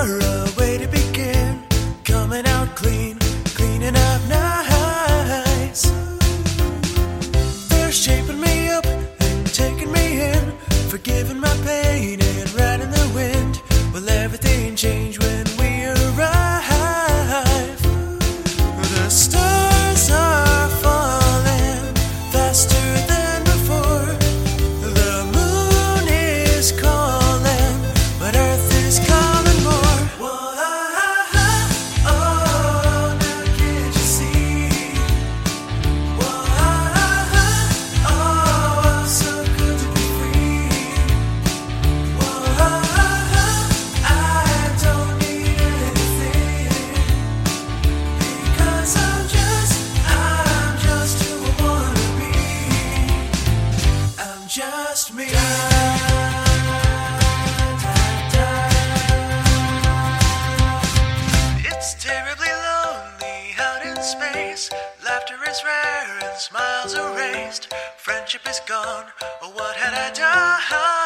a way to begin. Coming out clean, cleaning up nice. They're shaping me up and taking me in, forgiving my pain and riding the wind. Will everything change when we arrive? The stars are falling faster than before. The moon is calling, but Earth is calling more. Whoa, oh, now can't you see? Whoa, oh, so good to be free. Whoa, I don't need anything, because I'm just who I wanna be. I'm just me. It's terribly lonely out in space. Laughter is rare and smiles erased. Friendship is gone. Oh, what had I done?